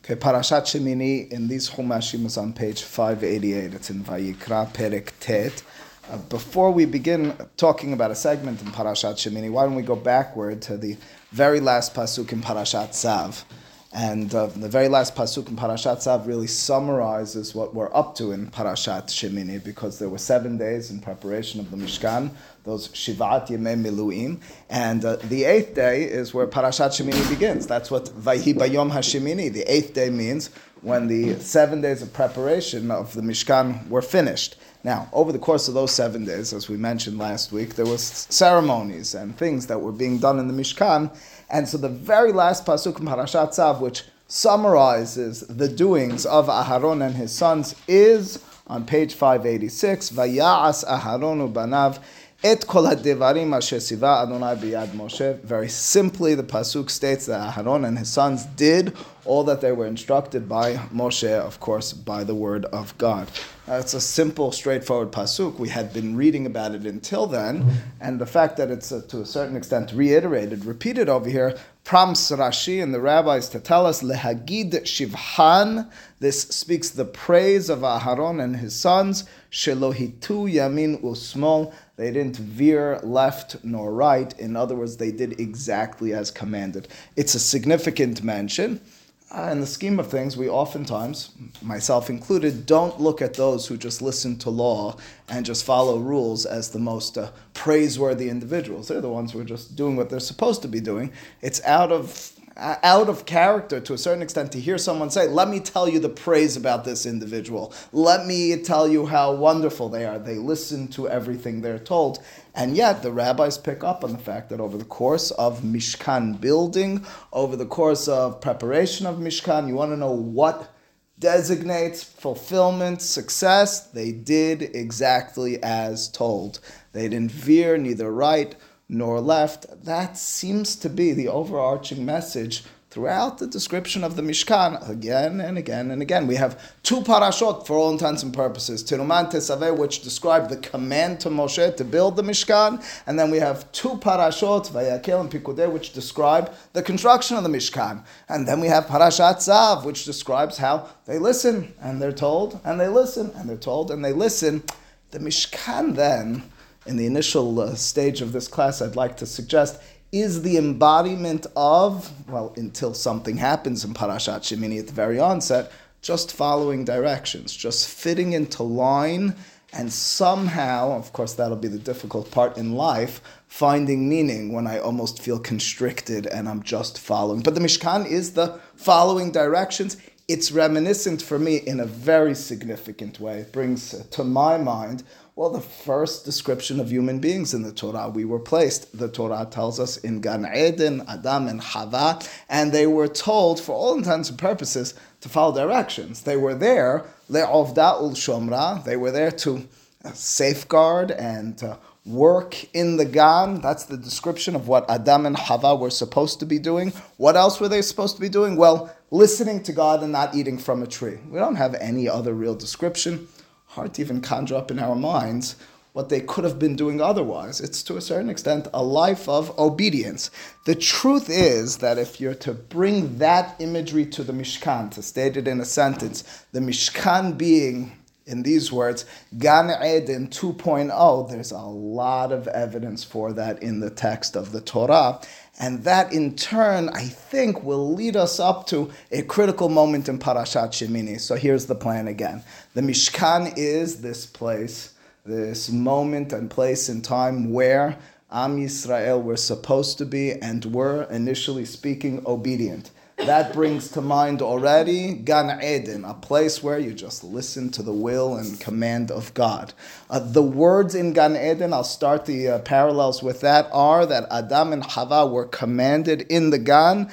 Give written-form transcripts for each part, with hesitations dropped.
Okay, Parashat Shemini in these Chumashim is on page 588. It's in Vayikra Perek Tet. Before we begin talking about a segment in Parashat Shemini, why don't we go backward to the very last pasuk in Parashat Tzav? And the very last pasuk in Parashat Tzav really summarizes what we're up to in Parashat Shemini, because there were 7 days in preparation of the Mishkan, those Shivat Yemei Miluim, and the 8th day is where Parashat Shemini begins. That's what Vayhi Bayom HaShemini, the 8th day means, when the 7 days of preparation of the Mishkan were finished. Now, over the course of those 7 days, as we mentioned last week, there was ceremonies and things that were being done in the Mishkan. And so the very last pasuk in Parashat Tzav, which summarizes the doings of Aharon and his sons, is on page 586, Vaya'as Aharon u'banav et kol hadevarim asher siva Adonai biyad Moshe. Very simply, the pasuk states that Aharon and his sons did all that they were instructed by Moshe, of course, by the word of God. It's a simple, straightforward pasuk. We had been reading about it until then, and the fact that it's to a certain extent repeated over here, prompts Rashi and the rabbis to tell us, Lehagid Shivhan, this speaks the praise of Aharon and his sons, Shelohitu Yamin Usmol, they didn't veer left nor right. In other words, they did exactly as commanded. It's a significant mention. In the scheme of things, we oftentimes, myself included, don't look at those who just listen to law and just follow rules as the most praiseworthy individuals. They're the ones who are just doing what they're supposed to be doing. It's out of character to a certain extent to hear someone say, let me tell you the praise about this individual. Let me tell you how wonderful they are. They listen to everything they're told. And yet the rabbis pick up on the fact that over the course of Mishkan building, over the course of preparation of Mishkan, you want to know what designates fulfillment, success, they did exactly as told. They didn't veer neither right nor left. That seems to be the overarching message throughout the description of the Mishkan, again and again and again. We have 2 parashot for all intents and purposes, Tiruman Tesaveh, which describe the command to Moshe to build the Mishkan, and then we have 2 parashot, Vayakel and Pikudei, which describe the construction of the Mishkan. And then we have Parashat Tzav, which describes how they listen and they're told, and they listen and they're told and they listen. The Mishkan then, in the initial stage of this class, I'd like to suggest, is the embodiment of, well, until something happens in Parashat Shemini at the very onset, just following directions, just fitting into line, and somehow, of course that'll be the difficult part in life, finding meaning when I almost feel constricted and I'm just following. But the Mishkan is the following directions. It's reminiscent for me in a very significant way. It brings to my mind, well, the first description of human beings in the Torah. We were placed, the Torah tells us, in Gan Eden, Adam and Chava, and they were told, for all intents and purposes, to follow directions. They were there, le'ovda ul shomra, they were there to safeguard and work in the Gan. That's the description of what Adam and Chava were supposed to be doing. What else were they supposed to be doing? Well, listening to God and not eating from a tree. We don't have any other real description. Hard to even conjure up in our minds what they could have been doing otherwise. It's to a certain extent a life of obedience. The truth is that if you're to bring that imagery to the Mishkan, to state it in a sentence, the Mishkan being, in these words, Gan Eden 2.0, there's a lot of evidence for that in the text of the Torah. And that in turn, I think, will lead us up to a critical moment in Parashat Shemini. So here's the plan again. The Mishkan is this place, this moment and place in time where Am Yisrael were supposed to be and were, initially speaking, obedient. That brings to mind already Gan Eden, a place where you just listen to the will and command of God. The words in Gan Eden, I'll start the parallels with that, are that Adam and Chava were commanded in the Gan,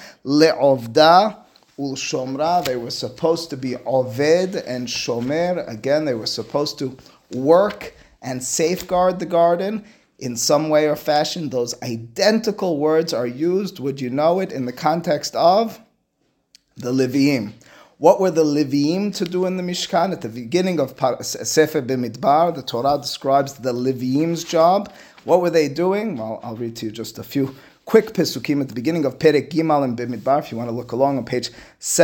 le'ovda ul shomra, they were supposed to be oved and shomer, again they were supposed to work and safeguard the garden. In some way or fashion, those identical words are used, would you know it, in the context of the Leviim. What were the Leviim to do in the Mishkan? At the beginning of Sefer B'Midbar, the Torah describes the Leviim's job. What were they doing? Well, I'll read to you just a few quick Pesukim at the beginning of Perek Gimal and Bimidbar, if you want to look along on page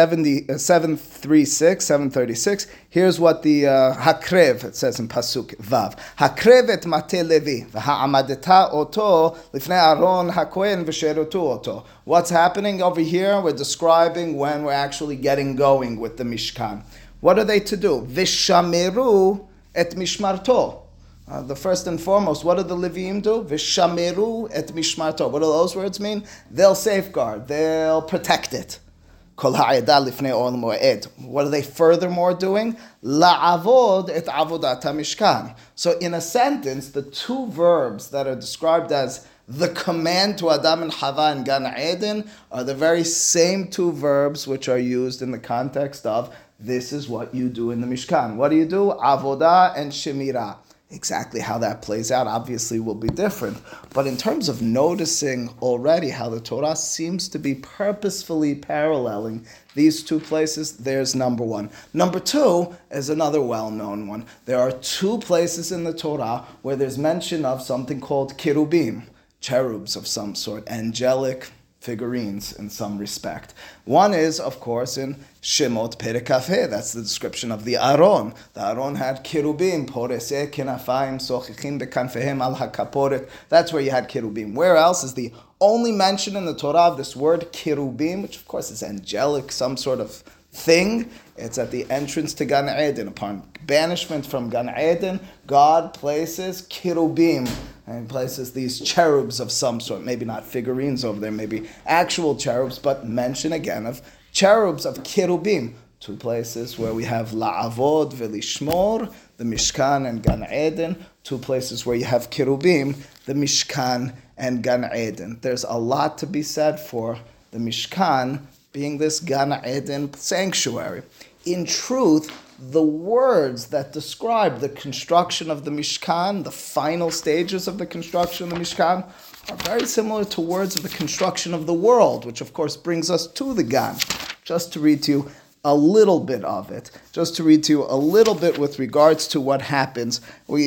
736. Here's what the Hakrev, it says in Pasuk Vav. Hakrev et Mate Levi, v'ha'amadeta oto lifnei Aaron hakohen v'sherotu oto. What's happening over here? We're describing when we're actually getting going with the Mishkan. What are they to do? Vishameru et mishmarto. The first and foremost, what do the Leviim do? Vishameru et mishmarto. What do those words mean? They'll safeguard. They'll protect it. Kol ha'edah lifnei ol moed. What are they furthermore doing? La'avod et avodat mishkan. So in a sentence, the two verbs that are described as the command to Adam and Hava in Gan Eden are the very same two verbs which are used in the context of this is what you do in the Mishkan. What do you do? Avodah and Shemirah. Exactly how that plays out obviously will be different. But in terms of noticing already how the Torah seems to be purposefully paralleling these two places, there's number one. Number two is another well-known one. There are two places in the Torah where there's mention of something called Kirubim, cherubs of some sort, angelic figurines in some respect. One is, of course, in Shemot Perek Kafeh. That's the description of the Aron. The Aron had kirubim, poreseh kenafayim sochichim bekanfehem al hakaporet. That's where you had kirubim. Where else is the only mention in the Torah of this word kirubim, which of course is angelic, some sort of thing? It's at the entrance to Gan Eden. Upon banishment from Gan Eden, God places kirubim, and places these cherubs of some sort, maybe not figurines over there, maybe actual cherubs, but mention again of cherubs of kirubim. Two places where we have la'avod v'lishmor, the Mishkan and Gan Eden. Two places where you have kirubim, the Mishkan and Gan Eden. There's a lot to be said for the Mishkan being this Gan Eden sanctuary. In truth, the words that describe the construction of the Mishkan, the final stages of the construction of the Mishkan, are very similar to words of the construction of the world, which of course brings us to the Gan. Just to read to you a little bit of it, just to read to you a little bit with regards to what happens. What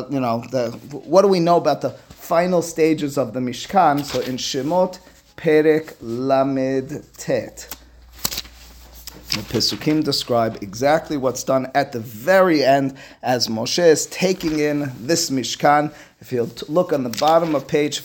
do we know about the final stages of the Mishkan? So in Shemot, Perek Lamed Tet, the Pesukim describe exactly what's done at the very end as Moshe is taking in this Mishkan. If you'll look on the bottom of page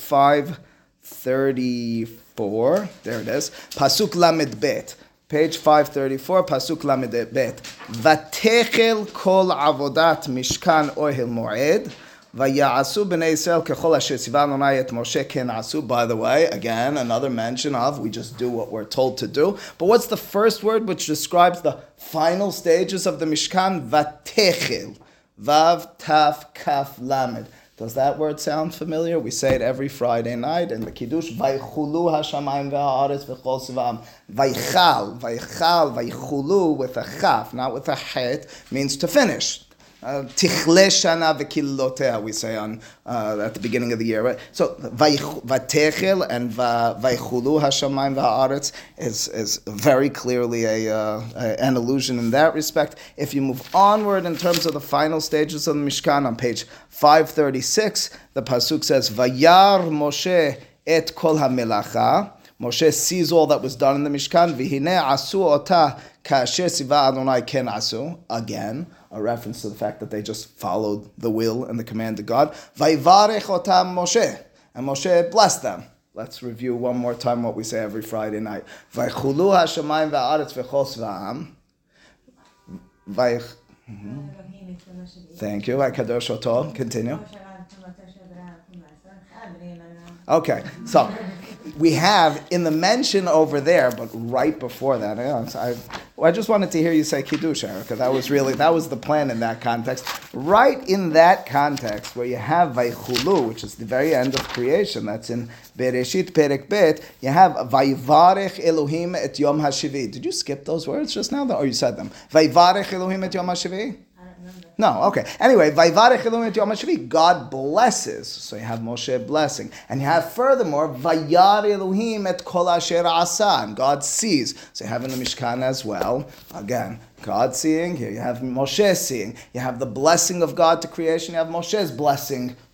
534, there it is, Pasuk Lamed Bet. Page 534, Pasuk Lamed Bet. Vatechel kol avodat Mishkan ohel moed. Vaya'asu b'nei Yisrael kechol asher tziva Adonai et Moshe ken asu. By the way, again, another mention of we just do what we're told to do. But what's the first word which describes the final stages of the Mishkan? Vatechel. Vav, Taf, Kaf, Lamed. Does that word sound familiar? We say it every Friday night in the Kiddush. Vaychulu hashamayim v'ha'aretz v'chol sivam. Vaychal, vaychulu with a chaf, not with a het, means to finish. Tichle shana v'killotea, we say on at the beginning of the year, right? So vatechel and vaychulu hashamayim v'haaretz is very clearly an allusion in that respect. If you move onward in terms of the final stages of the Mishkan on page 536, the pasuk says Vayar Moshe et kol hamelacha. Moshe sees all that was done in the Mishkan. V'hinei asu ota ka'asher tziva Adonai ken asu. Again, a reference to the fact that they just followed the will and the command of God. Vayvarech otam Moshe. And Moshe blessed them. Let's review one more time what we say every Friday night. Vaychulu hashamayim v'haaretz v'chol tzva'am. Thank you. Vaykadosh oto. Continue. Okay, so we have in the mention over there, but right before that, I just wanted to hear you say Kiddush, Erica. That was the plan in that context. Right in that context, where you have Vaychulu, which is the very end of creation, that's in Bereshit Perek Bet, you have Vayvarech Elohim et Yom HaShivi. Did you skip those words just now, or you said them? Vayvarech Elohim et Yom HaShivi? No, okay. Anyway, Vayvarech Elohim et Yom HaShivi, God blesses. So you have Moshe blessing. And you have furthermore, Vayar Elohim et kol asher asa, and God sees. So you have in the Mishkan as well, again, God seeing, here you have Moshe seeing. You have the blessing of God to creation, you have Moshe's blessing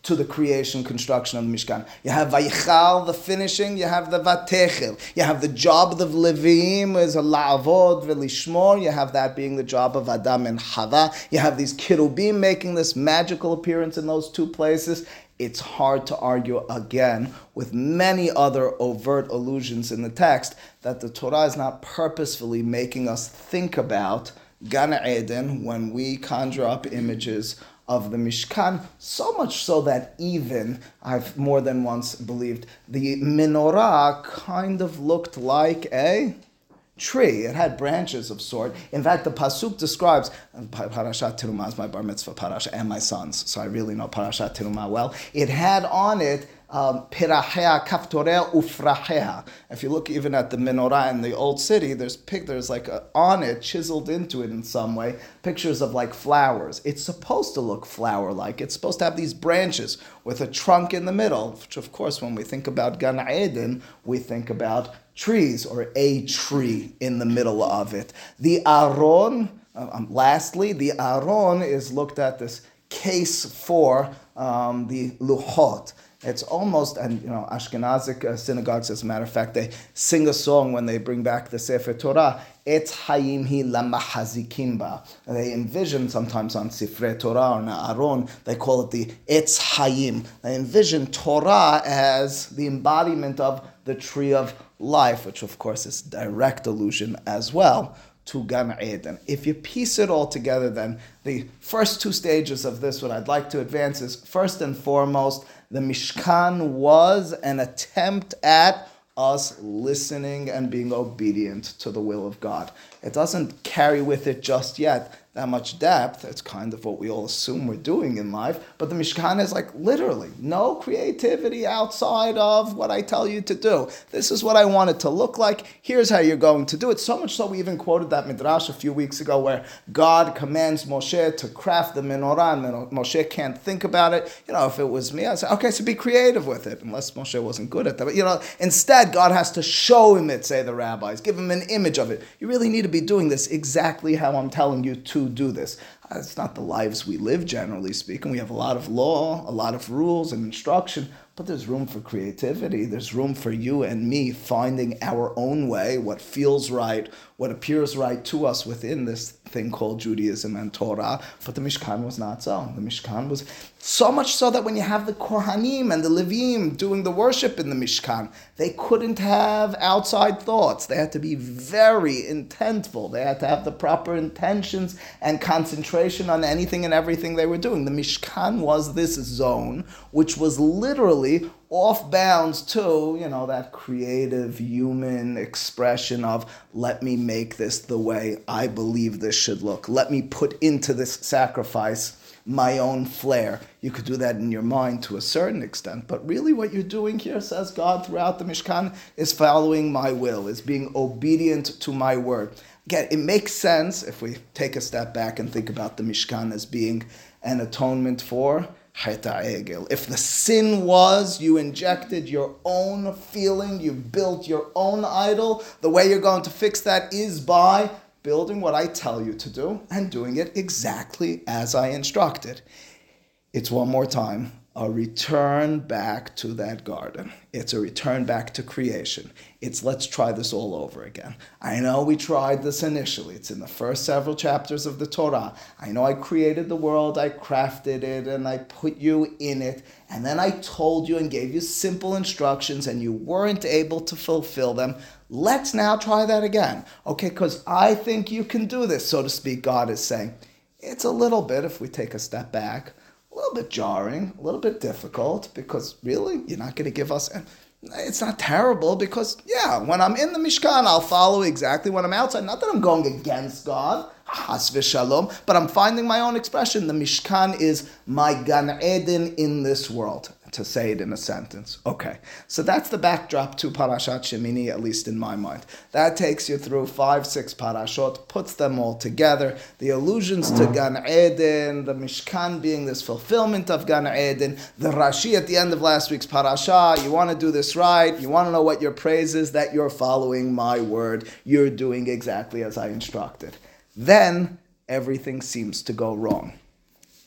to the creation, construction of the Mishkan. You have Vayichal, the finishing. You have the Vatechel. You have the job of the Leviim is a La'avod v'lishmor. You have that being the job of Adam and Chava. You have these Kirubim making this magical appearance in those two places. It's hard to argue again with many other overt allusions in the text that the Torah is not purposefully making us think about Gan Eden when we conjure up images of the Mishkan, so much so that even, I've more than once believed, the menorah kind of looked like a tree. It had branches of sort. In fact, the Pasuk describes, Parashat Terumah is my bar mitzvah parasha and my son's, so I really know Parashat Terumah well. It had on it pirachea, kaftorea, ufrachea. If you look even at the menorah in the old city, there's like on it, chiseled into it in some way, pictures of like flowers. It's supposed to look flower-like. It's supposed to have these branches with a trunk in the middle, which of course when we think about Gan Eden, we think about trees or a tree in the middle of it. The Aron, lastly, the Aron is looked at this case for the Luchot. It's almost, and Ashkenazic synagogues, as a matter of fact, they sing a song when they bring back the Sefer Torah. Etz Hayim hi lamahazikim ba. They envision sometimes on Sifrei Torah or Na'aron, they call it the Etz Hayim. They envision Torah as the embodiment of the tree of life, which of course is direct allusion as well to Gan Eden. If you piece it all together, then the first two stages of this, what I'd like to advance is, first and foremost, the Mishkan was an attempt at us listening and being obedient to the will of God. It doesn't carry with it just yet that much depth. It's kind of what we all assume we're doing in life. But the Mishkan is like literally no creativity outside of what I tell you to do. This is what I want it to look like. Here's how you're going to do it. So much so we even quoted that midrash a few weeks ago where God commands Moshe to craft the menorah and Moshe can't think about it. If it was me, I'd say, okay, so be creative with it, unless Moshe wasn't good at that. But instead God has to show him it, say the rabbis, give him an image of it. You really need to be doing this exactly how I'm telling you to do this. It's not the lives we live, generally speaking. We have a lot of law, a lot of rules and instruction, but there's room for creativity. There's room for you and me finding our own way, what feels right, what appears right to us within this thing called Judaism and Torah. But the Mishkan was not so. The Mishkan was so much so that when you have the Kohanim and the Levim doing the worship in the Mishkan, they couldn't have outside thoughts. They had to be very intentful. They had to have the proper intentions and concentration on anything and everything they were doing. The Mishkan was this zone, which was literally off bounds to, that creative human expression of, let me make this the way I believe this should look. Let me put into this sacrifice my own flair. You could do that in your mind to a certain extent, but really what you're doing here, says God throughout the Mishkan, is following my will, is being obedient to my word. Again, it makes sense if we take a step back and think about the Mishkan as being an atonement for Chet HaEgel. If the sin was you injected your own feeling, you built your own idol, the way you're going to fix that is by building what I tell you to do and doing it exactly as I instructed. It's one more time a return back to that garden. It's a return back to creation. It's let's try this all over again. I know we tried this initially. It's in the first several chapters of the Torah. I know I created the world, I crafted it, and I put you in it. And then I told you and gave you simple instructions and you weren't able to fulfill them. Let's now try that again. Okay, because I think you can do this, so to speak, God is saying. It's a little bit, if we take a step back, a little bit jarring, a little bit difficult, because really, you're not going to give us... It's not terrible, because, when I'm in the Mishkan, I'll follow exactly when I'm outside. Not that I'm going against God, Has v'shalom, but I'm finding my own expression. The Mishkan is my Gan Eden in this world, to say it in a sentence. Okay, so that's the backdrop to Parashat Shemini, at least in my mind. That takes you through 5-6 parashot, puts them all together. The allusions to Gan Eden, the Mishkan being this fulfillment of Gan Eden, the Rashi at the end of last week's parasha. You want to do this right, you want to know what your praise is, that you're following my word, you're doing exactly as I instructed. Then everything seems to go wrong.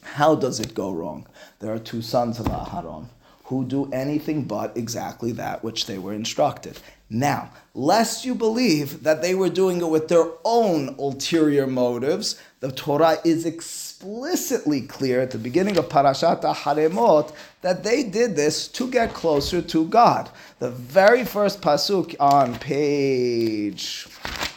How does it go wrong? There are two sons of Aharon who do anything but exactly that which they were instructed. Now, lest you believe that they were doing it with their own ulterior motives, the Torah is explicitly clear at the beginning of Parashat Haremot that they did this to get closer to God. The very first pasuk on page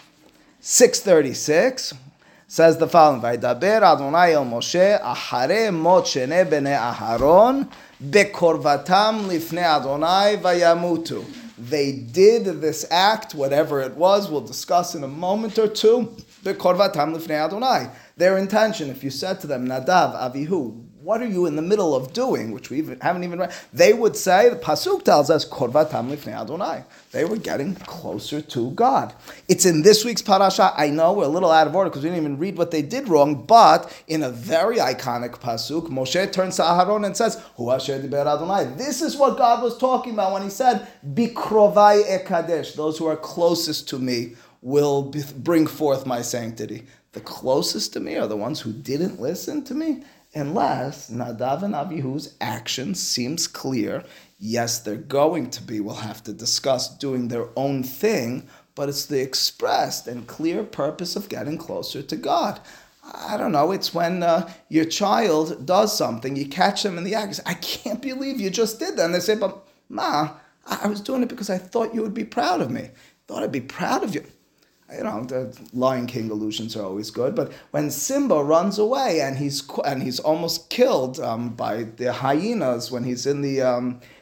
636 says the following: Vaydaber Adonai el Moshe achare mot shnei bnei Aharon bekorvatam lifnei Adonai vayamutu. They did this act, whatever it was, we'll discuss in a moment or two, bekorvatam lifnei Adonai. Their intention, if you said to them, Nadav, Avihu, what are you in the middle of doing, which we haven't even read, they would say, the Pasuk tells us, korvatam lifnei Adonai. They were getting closer to God. It's in this week's parasha. I know we're a little out of order because we didn't even read what they did wrong, but in a very iconic Pasuk, Moshe turns to Aharon and says, Hu asher diber Adonai. This is what God was talking about when he said, Bikrovai ekadesh, those who are closest to me will bring forth my sanctity. The closest to me are the ones who didn't listen to me, unless Nadav and Avihu's action seems clear. Yes, they're going to be, we'll have to discuss, doing their own thing, but it's the expressed and clear purpose of getting closer to God. I don't know, it's when your child does something, you catch them in the act, you say, I can't believe you just did that. And they say, but Ma, I was doing it because I thought you would be proud of me. I thought I'd be proud of you. You know, the Lion King illusions are always good, but when Simba runs away and he's almost killed by the hyenas when he's in the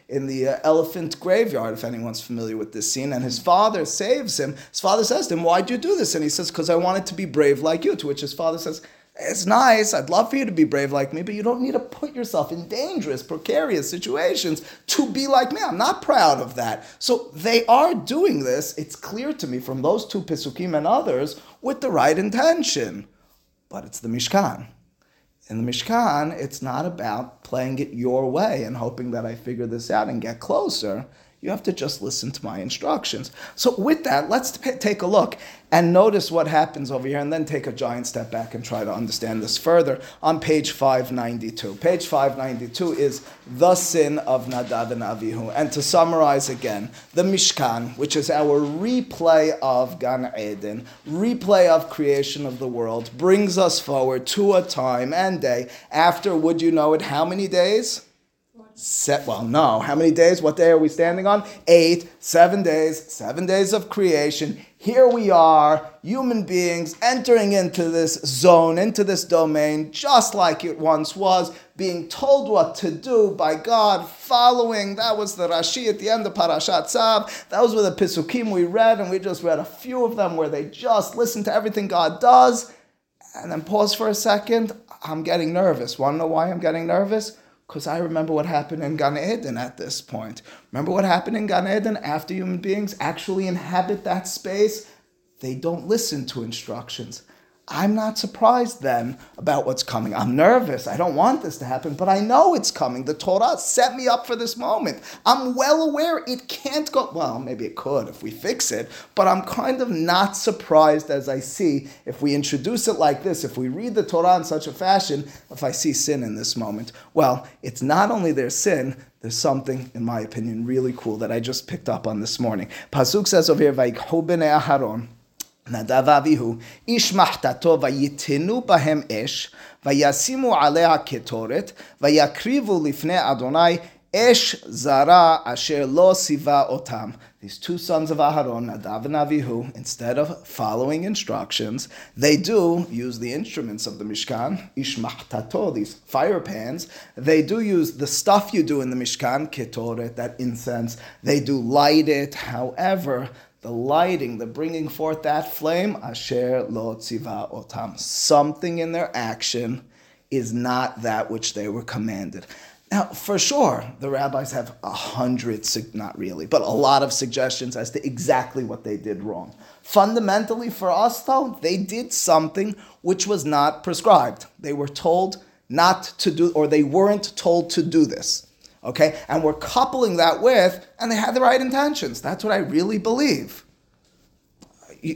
elephant graveyard, if anyone's familiar with this scene, and his father saves him, his father says to him, why'd you do this? And he says, because I wanted to be brave like you, to which his father says, it's nice, I'd love for you to be brave like me, but you don't need to put yourself in dangerous, precarious situations to be like me. I'm not proud of that. So they are doing this, it's clear to me from those two Pesukim and others, with the right intention. But it's the Mishkan. In the Mishkan, it's not about playing it your way and hoping that I figure this out and get closer. You have to just listen to my instructions. So with that, let's take a look and notice what happens over here and then take a giant step back and try to understand this further on page 592. Page 592 is the sin of Nadav and Avihu. And to summarize again, the Mishkan, which is our replay of Gan Eden, replay of creation of the world, brings us forward to a time and day after, would you know it, how many days? How many days? What day are we standing on? 8, 7 days, 7 days of creation. Here we are, human beings, entering into this zone, into this domain, just like it once was, being told what to do by God, following. That was the Rashi at the end of Parashat Tzav. Those were the Pesukim we read, and we just read a few of them where they just listen to everything God does. And then pause for a second. I'm getting nervous. Want to know why I'm getting nervous? Because I remember what happened in Gan Eden at this point. Remember what happened in Gan Eden after human beings actually inhabit that space? They don't listen to instructions. I'm not surprised then about what's coming. I'm nervous. I don't want this to happen, but I know it's coming. The Torah set me up for this moment. I'm well aware it can't go, well, maybe it could if we fix it, but I'm kind of not surprised as I see if we introduce it like this, if we read the Torah in such a fashion, if I see sin in this moment. Well, it's not only their sin, there's something, in my opinion, really cool that I just picked up on this morning. Pasuk says over here, Vayikhu bnei Aharon, Nadav Avihu, ish mahtato vayitenu bahem esh, vayasimu alea ketoret, vayakrivu lifnei Adonai, esh zara asher lo siva otam. These two sons of Aharon, Nadav and Avihu, instead of following instructions, they do use the instruments of the Mishkan, ish mahtato, these fire pans. They do use the stuff you do in the Mishkan, ketoret, that incense. They do light it. However, the lighting, the bringing forth that flame, asher lo tziva otam. Something in their action is not that which they were commanded. Now, for sure, the rabbis have 100, not really, but a lot of suggestions as to exactly what they did wrong. Fundamentally, for us, though, they did something which was not prescribed. They were told not to do, or they weren't told to do this. Okay, and we're coupling that with, and they had the right intentions. That's what I really believe.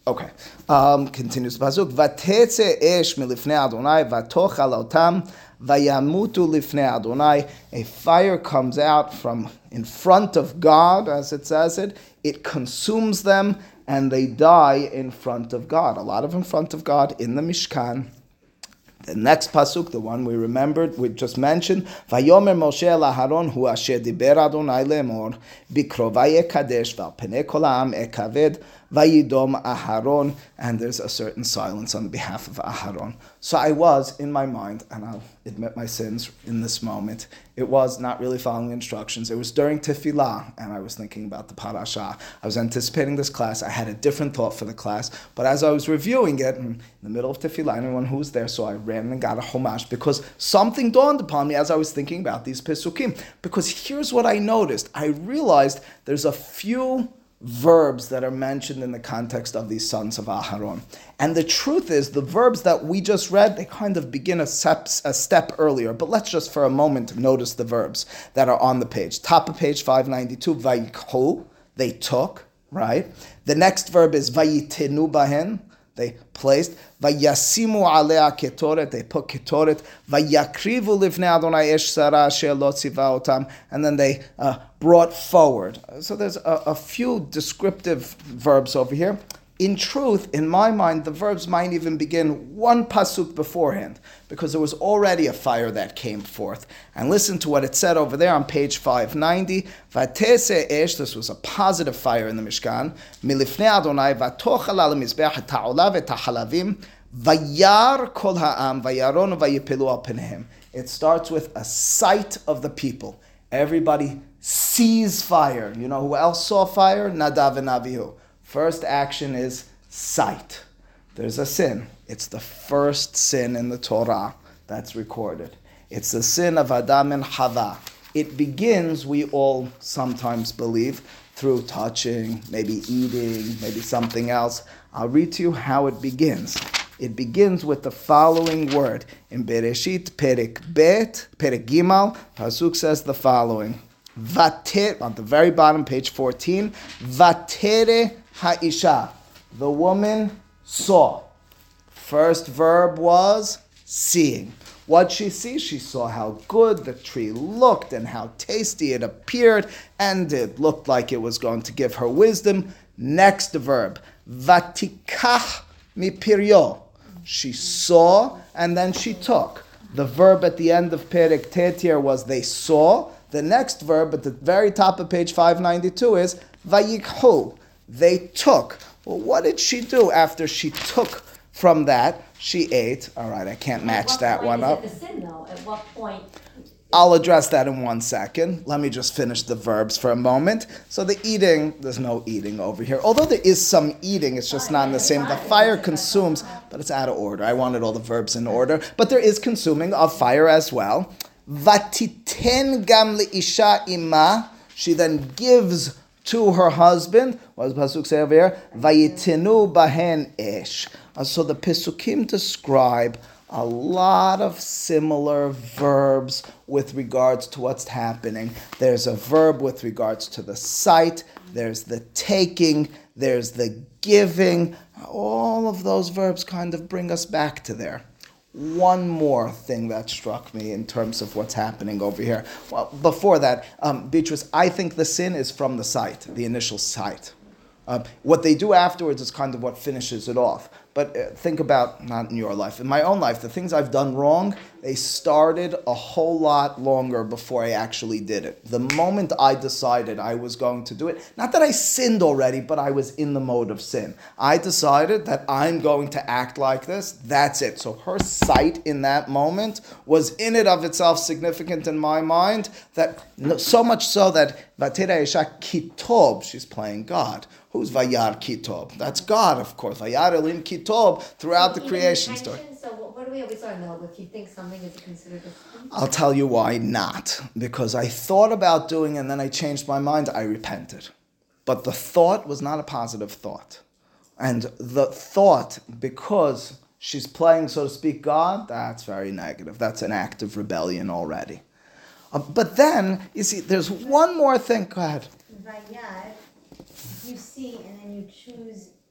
Okay. Continues the pasuk. Vatetze esh milifnei Adonai vatochal otam vayamutu lifnei Adonai. A fire comes out from in front of God, as it says it. It consumes them, and they die in front of God. A lot of in front of God in the Mishkan. The next pasuk, the one we remembered, we just mentioned, Vayomer Moshe el Aharon hu asher diber Adonai lemor bikrovai ekadesh val penei kol ha'am ekaved vayidom Aharon, and there's a certain silence on behalf of Aharon. So I was, in my mind, and I'll admit my sins in this moment, it was not really following instructions. It was during Tefillah, and I was thinking about the parasha. I was anticipating this class. I had a different thought for the class, but as I was reviewing it, in the middle of Tefillah, anyone who was there, so I ran and got a Chumash, because something dawned upon me as I was thinking about these Pesukim. Because here's what I noticed. I realized there's a few verbs that are mentioned in the context of these sons of Aharon. And the truth is, the verbs that we just read, they kind of begin a step earlier. But let's just for a moment notice the verbs that are on the page. Top of page 592, vayikhu, they took, right? The next verb is vayitenu bahen, they placed. Vayasimu alea ketoret, they put ketoret. Vayakrivu livnei Adonai esh sara asher lo tziva otam, and then they brought forward. So there's a few descriptive verbs over here. In truth, in my mind, the verbs might even begin one pasuk beforehand, because there was already a fire that came forth. And listen to what it said over there on page 590. Vatese esh, this was a positive fire in the Mishkan. Milifnei Adonai vatochal al mizbeach et ha'olah et ha'halavim vayar kol ha'am vayaron vayipilu al penehem. It starts with a sight of the people. Everybody sees fire. You know who else saw fire? Nadav and Avihu. First action is sight. There's a sin. It's the first sin in the Torah that's recorded. It's the sin of Adam and Chava. It begins, we all sometimes believe, through touching, maybe eating, maybe something else. I'll read to you how it begins. It begins with the following word. In Bereshit, Perek Bet, Perek Gimal, Pasuk says the following. Vater, on the very bottom, page 14, Vatere Ha'isha, the woman saw. First verb was seeing. What she see? She saw how good the tree looked and how tasty it appeared, and it looked like it was going to give her wisdom. Next verb, Vatikach mipiryo. She saw and then she took. The verb at the end of Perek Tet here was they saw. The next verb at the very top of page 592 is Vayikhu. They took. Well, what did she do after she took from that? She ate. All right, I can't match that one up. At what point is it the sin, though? At what point? I'll address that in 1 second. Let me just finish the verbs for a moment. So the eating, there's no eating over here. Although there is some eating, it's just not in the same. The fire consumes, but it's out of order. I wanted all the verbs in order. But there is consuming of fire as well. Vatiten gam leisha ima. She then gives to her husband. What does Pasuk say over here? Vayitenu bahen esh. So the Pesukim describe a lot of similar verbs with regards to what's happening. There's a verb with regards to the sight, there's the taking, there's the giving. All of those verbs kind of bring us back to there. One more thing that struck me in terms of what's happening over here. Well, before that, Beatrice, I think the sin is from the sight, the initial sight. What they do afterwards is kind of what finishes it off. But think about, not in your life, in my own life, the things I've done wrong, they started a whole lot longer before I actually did it. The moment I decided I was going to do it, not that I sinned already, but I was in the mode of sin. I decided that I'm going to act like this, that's it. So her sight in that moment was in and of itself significant in my mind, that so much so that Vatera Isha Kitob, she's playing God. Who's Vayar Kitob? That's God, of course. Vayar Elim Kitob throughout the creation story. So what are we talking about? If you think something is considered a sin? I'll tell you why not. Because I thought about doing and then I changed my mind. I repented. But the thought was not a positive thought. And the thought, because she's playing, so to speak, God, that's very negative. That's an act of rebellion already. But then, you see, there's one more thing. Go ahead. Vayar, you see and then you choose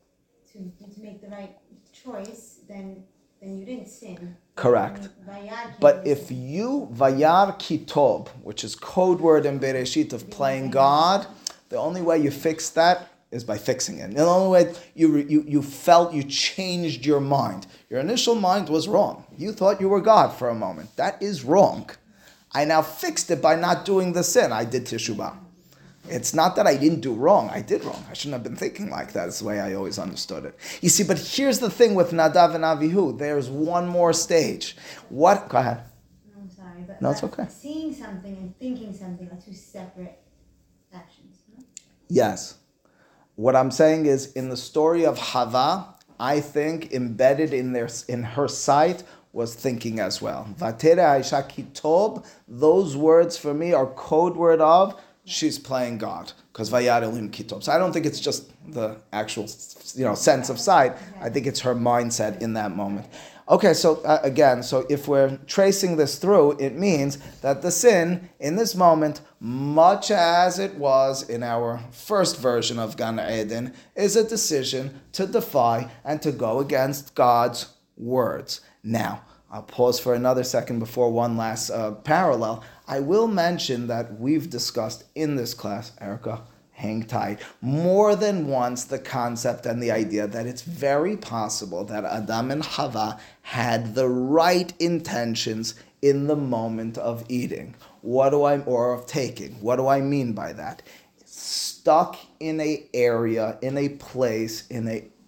to make the right choice, then you didn't sin. Correct. But if you, Vayar Kitob, which is code word in Bereshit of playing God, the only way you fix that is by fixing it. The only way you felt you changed your mind. Your initial mind was wrong. You thought you were God for a moment. That is wrong. I now fixed it by not doing the sin. I did teshuvah. It's not that I didn't do wrong. I did wrong. I shouldn't have been thinking like that. It's the way I always understood it. You see, but here's the thing with Nadav and Avihu. There's one more stage. What? Go ahead. I'm sorry, but No, it's okay. seeing something and thinking something are two separate actions. No? Yes. What I'm saying is, in the story of Hava, I think embedded in her sight was thinking as well. Vatere Aisha Kitob, those words for me are code word of she's playing God, because Vayar Elohim Kitob. So I don't think it's just the actual, sense of sight. I think it's her mindset in that moment. Okay, so again, so if we're tracing this through, it means that the sin in this moment, much as it was in our first version of Gan Eden, is a decision to defy and to go against God's words. Now, I'll pause for another second before one last parallel. I will mention that we've discussed in this class, Erica, hang tight, more than once the concept and the idea that it's very possible that Adam and Chava had the right intentions in the moment of eating. Or of taking. What do I mean by that? Stuck in a area, in a place, in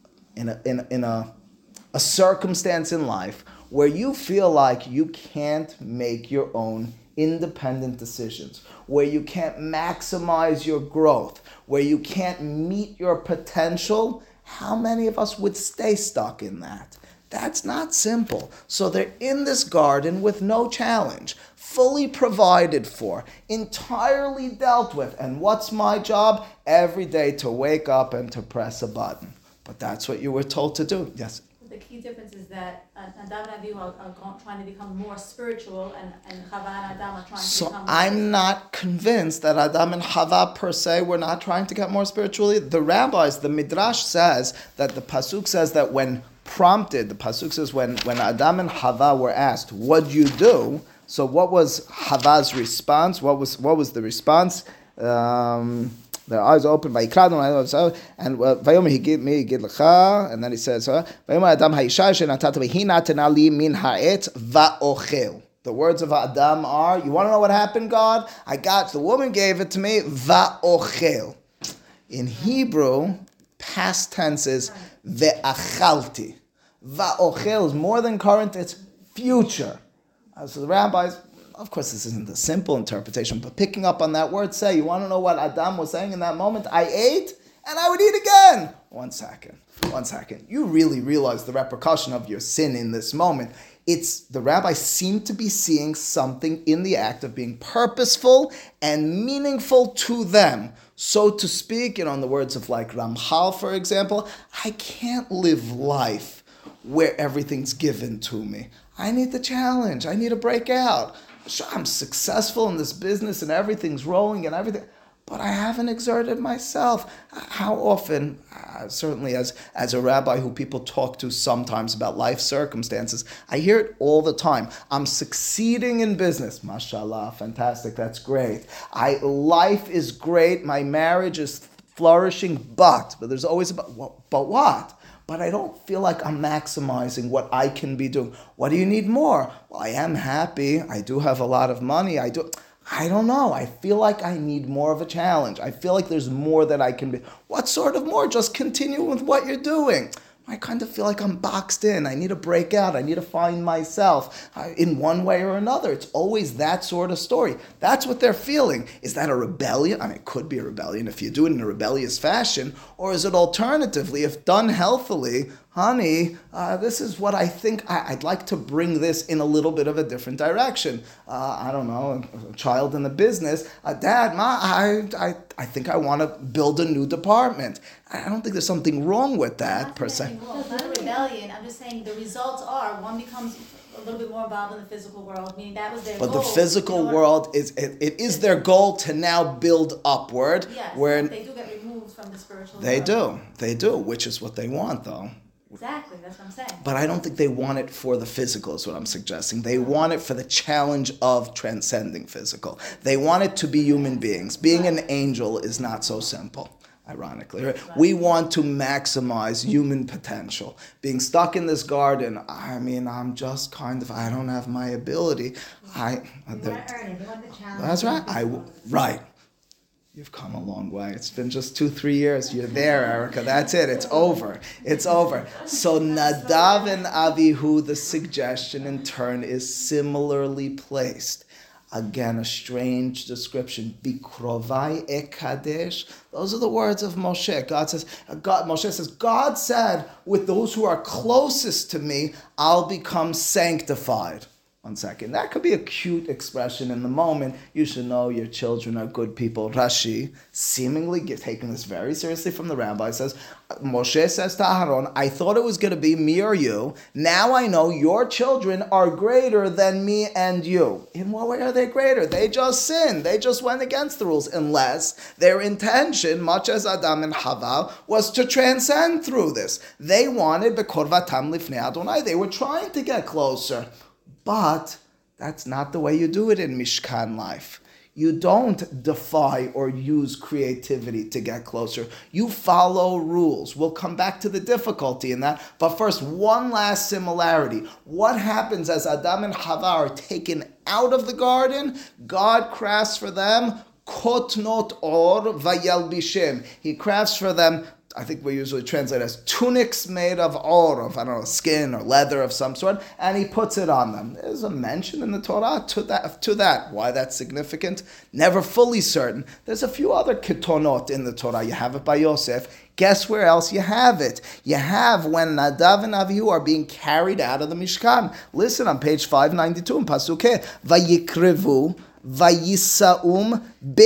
a circumstance in life where you feel like you can't make your own independent decisions, where you can't maximize your growth, where you can't meet your potential, how many of us would stay stuck in that? That's not simple. So they're in this garden with no challenge, fully provided for, entirely dealt with. And what's my job? Every day to wake up and to press a button. But that's what you were told to do. Yes? The key difference is that Nadav and Avihu are trying to become more spiritual, and Chava and Adam are trying to So become I'm not convinced that Adam and Chava per se were not trying to get more spiritually. The rabbis, the Midrash says that the Pasuk says that when prompted, the Pasuk says when Adam and Chava were asked, what do you do? So what was Chava's response? What was the response? Their eyes open, and Vayomer higid mi higid lecha, and then he says, Vayomer Adam ha'isha shenatata v'hi natana li min ha'etz va'ochel. The words of Adam are, you want to know what happened, God? The woman gave it to me, va'ochel. In Hebrew, past tense is ve'achalti. Va'ochel is more than current, it's future. So the rabbis, of course, this isn't the simple interpretation, but picking up on that word, say, you want to know what Adam was saying in that moment? I ate, and I would eat again. One second. You really realize the repercussion of your sin in this moment. The rabbis seem to be seeing something in the act of being purposeful and meaningful to them. So to speak, in the words of like Ramchal, for example, I can't live life where everything's given to me. I need the challenge. I need to break out. Sure, I'm successful in this business and everything's rolling and everything, but I haven't exerted myself. How often, certainly as a rabbi who people talk to sometimes about life circumstances, I hear it all the time. I'm succeeding in business. Mashallah, fantastic, that's great. Life is great, my marriage is flourishing, but there's always but what? But I don't feel like I'm maximizing what I can be doing. What do you need more? Well, I am happy. I do have a lot of money. I don't know. I feel like I need more of a challenge. I feel like there's more that I can be. What sort of more? Just continue with what you're doing. I kind of feel like I'm boxed in. I need to break out. I need to find myself in one way or another. It's always that sort of story. That's what they're feeling. Is that a rebellion? It could be a rebellion if you do it in a rebellious fashion. Or is it alternatively, if done healthily, honey, this is what I think. I'd like to bring this in a little bit of a different direction. I don't know, a child in the business. Dad, Ma, I think I want to build a new department. I don't think there's something wrong with that, per se. It's not a rebellion. I'm just saying the results are, one becomes a little bit more involved in the physical world, meaning that was their goal. But the physical world, it is their goal to now build upward. Yes, where they do get removed removes from the spiritual They world. They do, which is what they want, though. Exactly, that's what I'm saying. But I don't think they want it for the physical, is what I'm suggesting. They want it for the challenge of transcending physical. They want it to be human beings. Being an angel is not so simple, ironically. Right? We want to maximize human potential. Being stuck in this garden, I mean, I'm just kind of, I don't have my ability. They want to earn it. They want the challenge. That's right. Right. You've come a long way. It's been just 2-3 years. You're there, Erica. That's it. It's over. It's over. So Nadav and Avihu, the suggestion in turn is similarly placed. Again, a strange description. Bikrovai ekadesh. Those are the words of Moshe. Moshe says, God said, with those who are closest to me, I'll become sanctified. 1 second. That could be a cute expression in the moment. You should know your children are good people. Rashi, seemingly taking this very seriously from the rabbi, says, Moshe says to Aharon, I thought it was going to be me or you. Now I know your children are greater than me and you. In what way are they greater? They just sinned. They just went against the rules. Unless their intention, much as Adam and Hava, was to transcend through this. They wanted, bekorvatam lifnei Adonai. They were trying to get closer. But that's not the way you do it in Mishkan life. You don't defy or use creativity to get closer. You follow rules. We'll come back to the difficulty in that. But first, one last similarity. What happens as Adam and Hava are taken out of the garden? God crafts for them kotnot or vayalbishim. He crafts for them, I think we usually translate as tunics made of or, of, I don't know, skin or leather of some sort, and he puts it on them. There's a mention in the Torah to that. Why that's significant? Never fully certain. There's a few other ketonot in the Torah. You have it by Yosef. Guess where else you have it? You have when Nadav and Avihu are being carried out of the Mishkan. Listen on page 592 in Pasuk He. Vayikrevu Vayisaum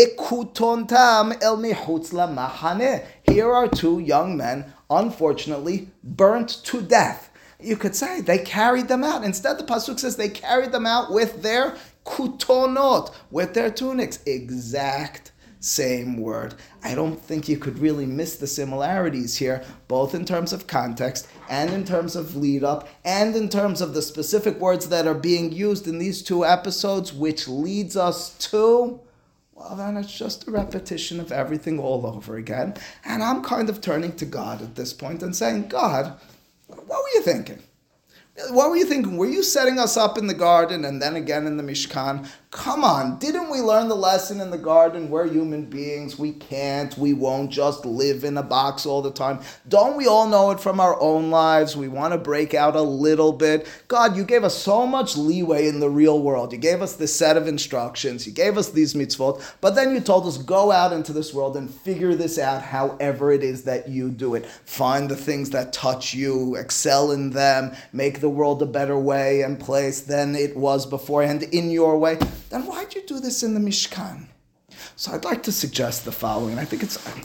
bekutontam el mihutz lamachaneh. Here are 2 young men, unfortunately, burnt to death. You could say they carried them out. Instead, the pasuk says they carried them out with their kutonot, with their tunics. Exact same word. I don't think you could really miss the similarities here, both in terms of context and in terms of lead up and in terms of the specific words that are being used in these 2 episodes, which leads us to, well, then it's just a repetition of everything all over again. And I'm kind of turning to God at this point and saying, God, what were you thinking? What were you thinking? Were you setting us up in the garden and then again in the Mishkan? Come on, didn't we learn the lesson in the garden? We're human beings. We won't just live in a box all the time. Don't we all know it from our own lives? We want to break out a little bit. God, you gave us so much leeway in the real world. You gave us this set of instructions. You gave us these mitzvot. But then you told us, go out into this world and figure this out however it is that you do it. Find the things that touch you, excel in them, make the world a better way and place than it was beforehand in your way. Then why'd you do this in the Mishkan? So I'd like to suggest the following. I think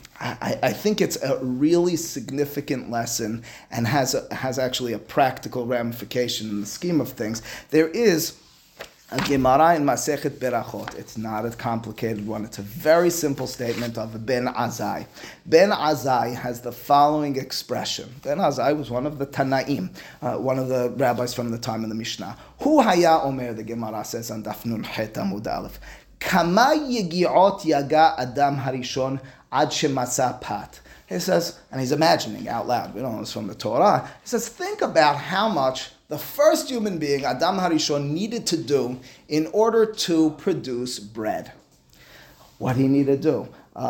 it's a really significant lesson and has actually a practical ramification in the scheme of things. There is a Gemara in Masechet Berachot. It's not a complicated one. It's a very simple statement of Ben Azai. Ben Azai has the following expression. Ben Azai was one of the Tanaim, one of the rabbis from the time in the Mishnah. Hu haya omer, the Gemara says on Daf Nun Het Amud Aleph. Kama yegiot yaga adam harishon ad shematza pat. He says, and he's imagining out loud, we don't know this from the Torah, he says, think about how much the first human being, Adam Harishon, needed to do in order to produce bread. What he needed to do?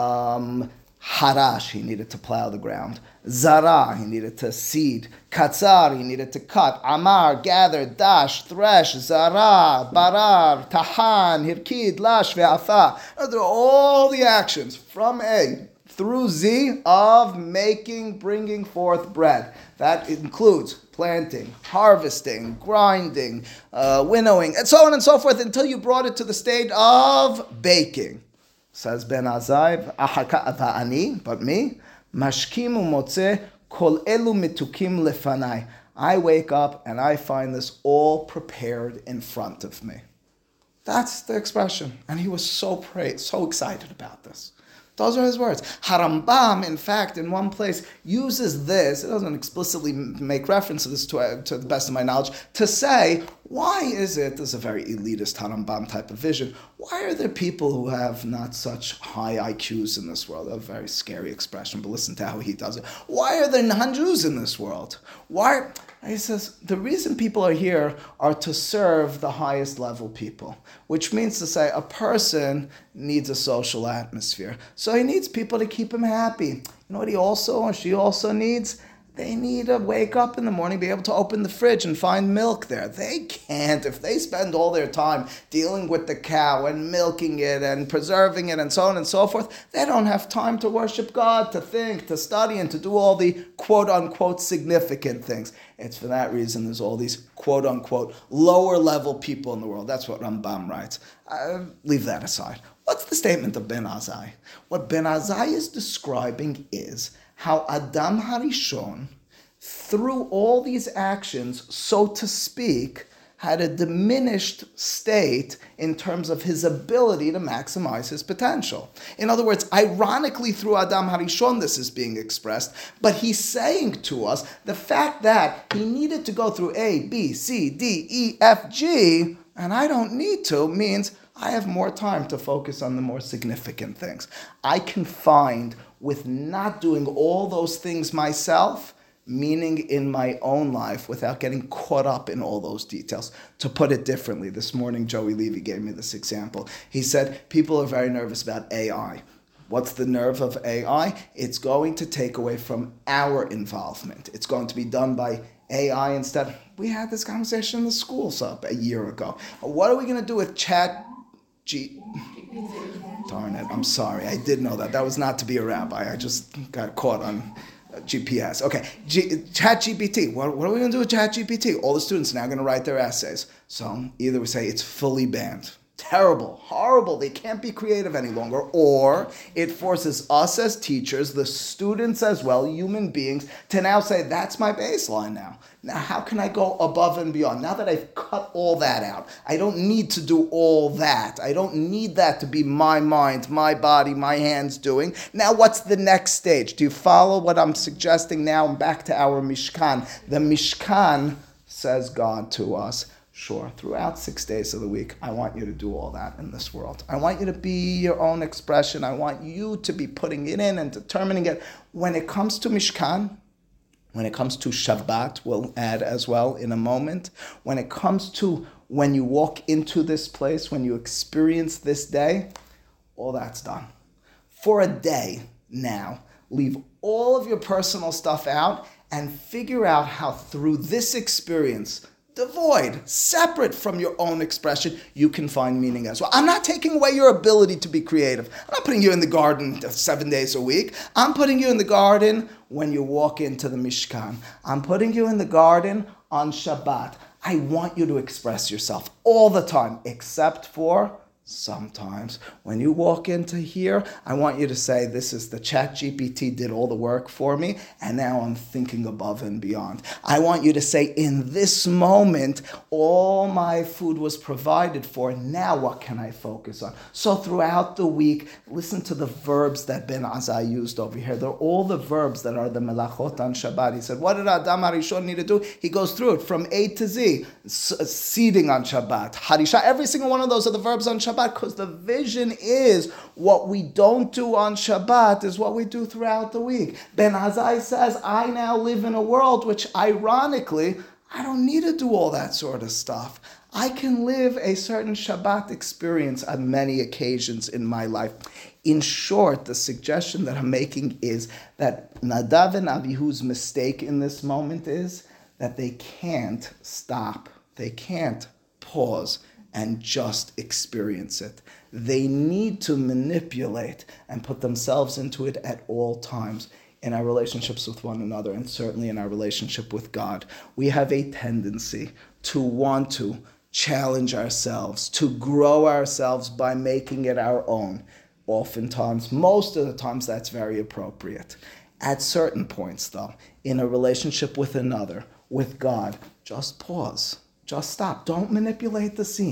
Harash, he needed to plow the ground. Zara, he needed to seed. Katzar, he needed to cut. Amar, gather. Dash, thresh. Zara, barar, tahan, hirkid, lash, ve'afa. They're all the actions from A through Z of bringing forth bread. That includes planting, harvesting, grinding, winnowing, and so on and so forth until you brought it to the state of baking. Says Ben Azai, va'ani, but me, mashkim u'motzeh kol elu mitukim lefanai. I wake up and I find this all prepared in front of me. That's the expression. And he was so excited about this. Those are his words. Harambam, in fact, in one place, uses this, it doesn't explicitly make reference to this to the best of my knowledge, to say, why is it, this is a very elitist Harambam type of vision, why are there people who have not such high IQs in this world? A very scary expression, but listen to how he does it. Why are there non-Jews in this world? Why? He says, the reason people are here are to serve the highest level people, which means to say a person needs a social atmosphere. So he needs people to keep him happy. You know what he also or she also needs? They need to wake up in the morning, be able to open the fridge and find milk there. They can't. If they spend all their time dealing with the cow and milking it and preserving it and so on and so forth, they don't have time to worship God, to think, to study, and to do all the quote-unquote significant things. It's for that reason there's all these quote-unquote lower-level people in the world. That's what Rambam writes. Leave that aside. What's the statement of Ben Azai? What Ben Azai is describing is how Adam Harishon, through all these actions, so to speak, had a diminished state in terms of his ability to maximize his potential. In other words, ironically, through Adam Harishon, this is being expressed, but he's saying to us the fact that he needed to go through A, B, C, D, E, F, G, and I don't need to, means I have more time to focus on the more significant things. I can find, with not doing all those things myself, meaning in my own life without getting caught up in all those details. To put it differently, this morning Joey Levy gave me this example. He said, people are very nervous about AI. What's the nerve of AI? It's going to take away from our involvement. It's going to be done by AI instead. We had this conversation in the schools up a year ago. What are we going to do with Darn it, I'm sorry. I did know that. That was not to be a rabbi. I just got caught on GPS. Okay, ChatGPT. What are we going to do with ChatGPT? All the students are now going to write their essays. So either we say it's fully banned. Terrible, horrible, they can't be creative any longer. Or it forces us as teachers, the students as well, human beings, to now say, that's my baseline now. Now, how can I go above and beyond? Now that I've cut all that out, I don't need to do all that. I don't need that to be my mind, my body, my hands doing. Now, what's the next stage? Do you follow what I'm suggesting now? And back to our Mishkan. The Mishkan, says God to us, sure, throughout 6 days of the week, I want you to do all that in this world. I want you to be your own expression. I want you to be putting it in and determining it. When it comes to Mishkan, when it comes to Shabbat, we'll add as well in a moment. When it comes to when you walk into this place, when you experience this day, all that's done. For a day now, leave all of your personal stuff out and figure out how through this experience, devoid, separate from your own expression, you can find meaning as well. I'm not taking away your ability to be creative. I'm not putting you in the garden 7 days a week. I'm putting you in the garden when you walk into the Mishkan. I'm putting you in the garden on Shabbat. I want you to express yourself all the time, except for sometimes. When you walk into here, I want you to say, this is the ChatGPT did all the work for me, and now I'm thinking above and beyond. I want you to say, in this moment, all my food was provided for. Now what can I focus on? So throughout the week, listen to the verbs that Ben Azai used over here. They're all the verbs that are the melachot on Shabbat. He said, what did Adam Harishon need to do? He goes through it from A to Z. Seeding on Shabbat, Harisha, every single one of those are the verbs on Shabbat, because the vision is what we don't do on Shabbat is what we do throughout the week. Ben Azai says, I now live in a world which, ironically, I don't need to do all that sort of stuff. I can live a certain Shabbat experience on many occasions in my life. In short, the suggestion that I'm making is that Nadav and Avihu's mistake in this moment is that they can't stop. They can't pause and just experience it. They need to manipulate and put themselves into it at all times in our relationships with one another, and certainly in our relationship with God. We have a tendency to want to challenge ourselves, to grow ourselves by making it our own. Oftentimes, most of the times, that's very appropriate. At certain points, though, in a relationship with another, with God, just pause. Just stop. Don't manipulate the scene.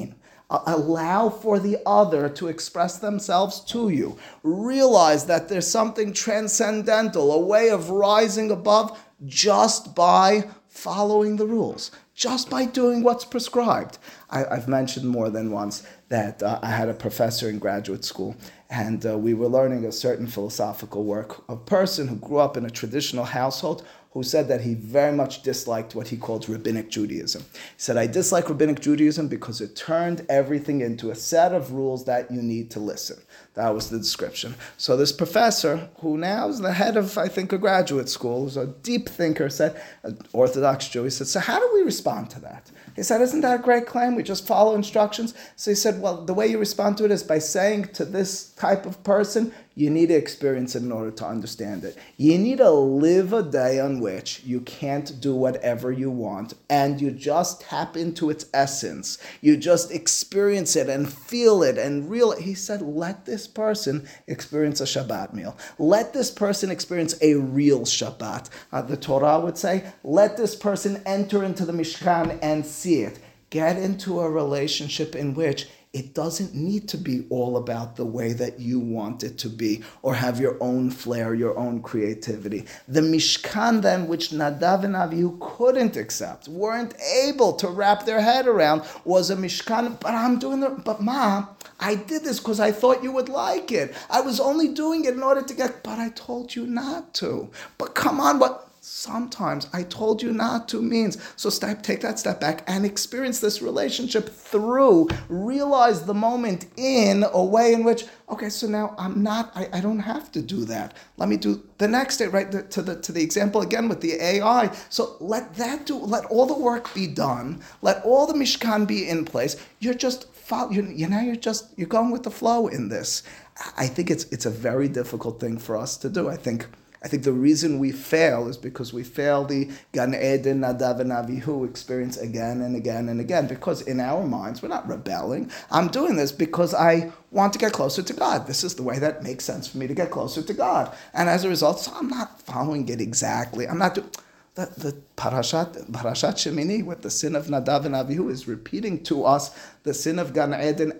Allow for the other to express themselves to you. Realize that there's something transcendental, a way of rising above just by following the rules, just by doing what's prescribed. I've mentioned more than once that I had a professor in graduate school, and we were learning a certain philosophical work, a person who grew up in a traditional household who said that he very much disliked what he called Rabbinic Judaism. He said, I dislike Rabbinic Judaism because it turned everything into a set of rules that you need to listen. That was the description. So this professor, who now is the head of, I think, a graduate school, who's a deep thinker, said, an Orthodox Jew, he said, so how do we respond to that? He said, isn't that a great claim? We just follow instructions. So he said, well, the way you respond to it is by saying to this type of person, you need to experience it in order to understand it. You need to live a day on which you can't do whatever you want and you just tap into its essence. You just experience it and feel it and realize. He said, let this person experience a Shabbat meal. Let this person experience a real Shabbat. The Torah would say, let this person enter into the Mishkan and see it. Get into a relationship in which it doesn't need to be all about the way that you want it to be or have your own flair, your own creativity. The Mishkan then, which Nadav and Avihu couldn't accept, weren't able to wrap their head around, was a Mishkan, but Ma, I did this because I thought you would like it. I was only doing it in order to but I told you not to. But come on, sometimes I told you not to means. So take that step back and experience this relationship through, realize the moment in a way in which, okay, so now I don't have to do that. Let me do the next day, right? To the example again with the AI. So let all the work be done. Let all the Mishkan be in place. You're just you're going with the flow in this. I think it's a very difficult thing for us to do. I think the reason we fail is because we fail the Gan Eden, Nadav and Avihu experience again and again and again. Because in our minds, we're not rebelling. I'm doing this because I want to get closer to God. This is the way that makes sense for me to get closer to God. And as a result, so I'm not following it exactly. I'm not doing... The Parashat Shemini with the sin of Nadav and Avihu is repeating to us the sin of Gan Eden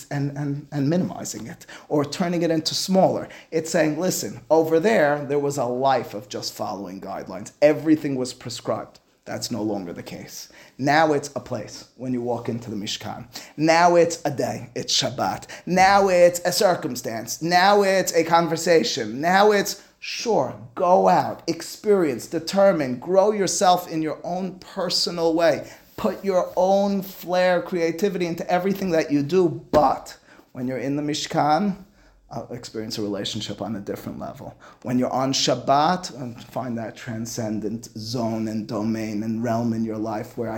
and minimizing it or turning it into smaller. It's saying, listen, over there was a life of just following guidelines. Everything was prescribed. That's no longer the case. Now it's a place when you walk into the Mishkan. Now it's a day. It's Shabbat. Now it's a circumstance. Now it's a conversation. Now it's... Sure, go out, experience, determine, grow yourself in your own personal way. Put your own flair, creativity into everything that you do. But when you're in the Mishkan, experience a relationship on a different level. When you're on Shabbat, find that transcendent zone and domain and realm in your life where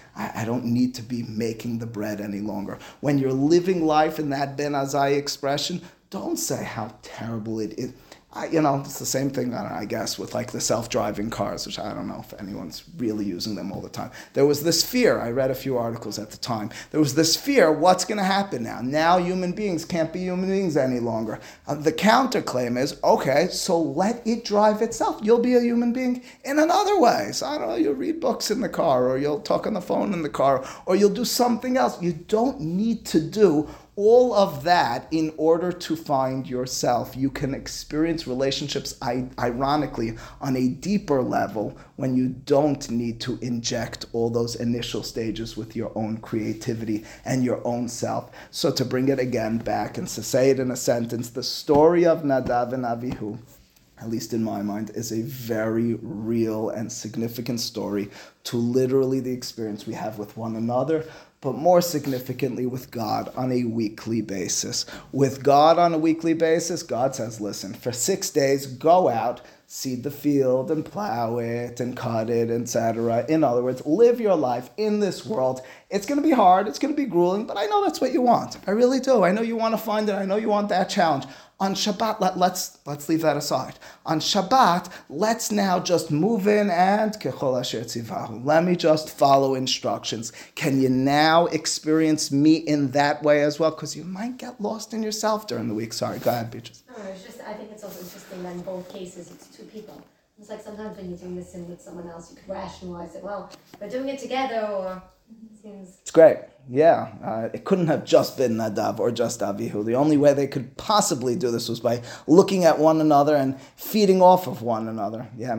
I don't need to be making the bread any longer. When you're living life in that Ben Azai expression, don't say how terrible it is. It's the same thing, I guess, with like the self-driving cars, which I don't know if anyone's really using them all the time. There was this fear, I read a few articles at the time, there was this fear, what's going to happen now? Now human beings can't be human beings any longer. The counterclaim is, okay, so let it drive itself. You'll be a human being in another way. So I don't know, you'll read books in the car, or you'll talk on the phone in the car, or you'll do something else. You don't need to do all of that in order to find yourself. You can experience relationships, ironically, on a deeper level when you don't need to inject all those initial stages with your own creativity and your own self. So to bring it again back and to say it in a sentence, the story of Nadav and Avihu, at least in my mind, is a very real and significant story to literally the experience we have with one another, but more significantly with God on a weekly basis. With God on a weekly basis, God says, listen, for 6 days, go out, seed the field and plow it and cut it, etc. In other words, live your life in this world. It's going to be hard, it's going to be grueling, but I know that's what you want. I really do. I know you want to find it. I know you want that challenge. On Shabbat, let's leave that aside. On Shabbat, let's now just move in and kechol asher tzivahu. Let me just follow instructions. Can you now experience me in that way as well? Because you might get lost in yourself during the week. Sorry, go ahead, Beatrice. No, I think it's also interesting that in both cases it's two people. It's like sometimes when you're doing this in with someone else, you could rationalize it. Well, we're doing it together, or it seems... It's great. It couldn't have just been Nadav or just Avihu. The only way they could possibly do this was by looking at one another and feeding off of one another. Yeah,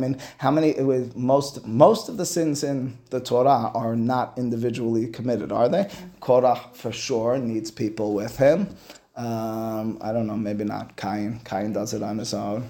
most of the sins in the Torah are not individually committed, are they? Korach for sure needs people with him. I don't know, maybe not Cain. Cain does it on his own.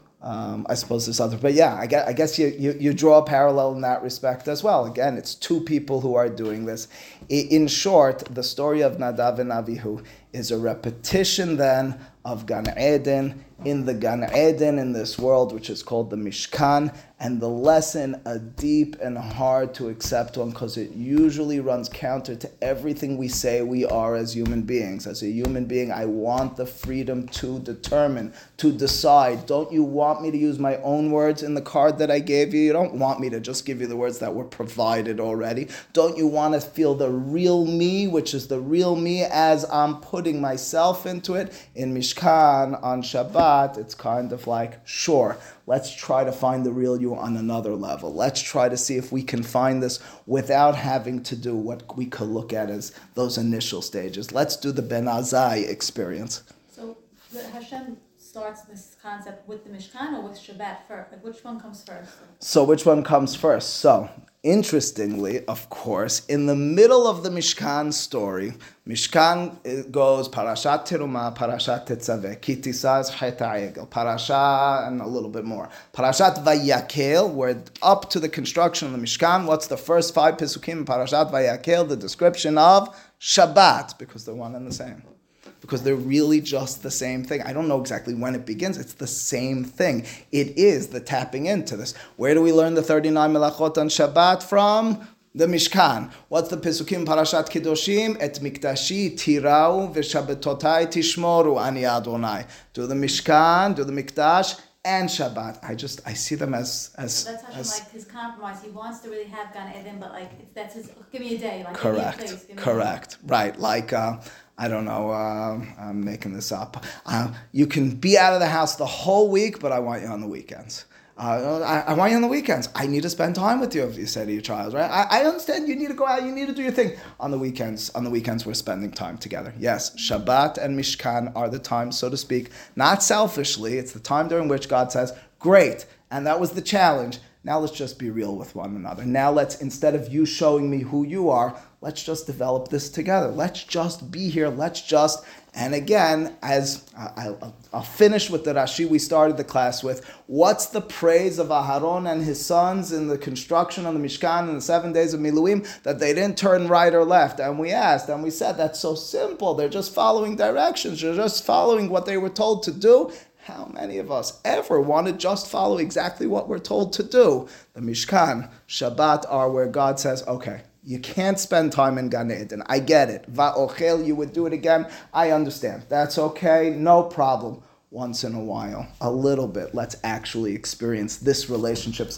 I suppose there's other, but yeah, I guess you draw a parallel in that respect as well. Again, it's two people who are doing this. In short, the story of Nadav and Avihu is a repetition then of Gan Eden, in the Gan Eden in this world, which is called the Mishkan, and the lesson, a deep and hard to accept one, because it usually runs counter to everything we say we are as human beings. As a human being, I want the freedom to determine, to decide. Don't you want me to use my own words in the card that I gave you? You don't want me to just give you the words that were provided already. Don't you want to feel the real me, which is the real me as I'm putting myself into it? In Mishkan, on Shabbat, it's kind of like, sure, let's try to find the real you on another level. Let's try to see if we can find this without having to do what we could look at as those initial stages. Let's do the Ben Azai experience. So Hashem starts this concept with the Mishkan or with Shabbat first? Like, which one comes first? So which one comes first? So, interestingly, of course, in the middle of the Mishkan story, Mishkan goes Parashat Terumah, Parashat Tetzaveh, Ki Tisaz Chet HaEgel, Parashat, and a little bit more. Parashat Vayakel, we're up to the construction of the Mishkan. What's the first 5 Pesukim in Parashat Vayakel? The description of Shabbat, because they're one and the same. Because they're really just the same thing. I don't know exactly when it begins. It's the same thing. It is the tapping into this. Where do we learn the 39 Melachot on Shabbat from? The Mishkan. What's the Pesukim Parashat Kedoshim? Et Mikdashi tirau v'shabbatotai tishmoru ani Adonai. Do the Mishkan, do the Mikdash, and Shabbat. I see them as that's like his compromise. He wants to really have Gan Eden, but that's his. Give me a day. Like, correct. Give me a place, Correct. Right. Like. I don't know, I'm making this up. You can be out of the house the whole week, but I want you on the weekends. I want you on the weekends. I need to spend time with you, if you say to your child, right? I understand you need to go out, you need to do your thing. On the weekends, we're spending time together. Yes, Shabbat and Mishkan are the times, so to speak, not selfishly. It's the time during which God says, great, and that was the challenge. Now let's just be real with one another. Now instead of you showing me who you are, let's just develop this together. Let's just be here. And again, as I'll finish with the Rashi we started the class with, what's the praise of Aharon and his sons in the construction of the Mishkan in the 7 days of Miluim? That they didn't turn right or left. And we asked, and we said, that's so simple. They're just following directions. They're just following what they were told to do. How many of us ever want to just follow exactly what we're told to do? The Mishkan, Shabbat are where God says, okay, you can't spend time in Gan Eden. I get it. Va'ochel, you would do it again. I understand. That's okay. No problem. Once in a while, a little bit, let's actually experience this relationship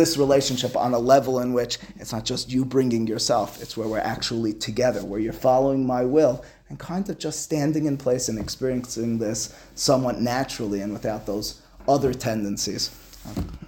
on a level in which it's not just you bringing yourself. It's where we're actually together, where you're following my will and kind of just standing in place and experiencing this somewhat naturally and without those other tendencies.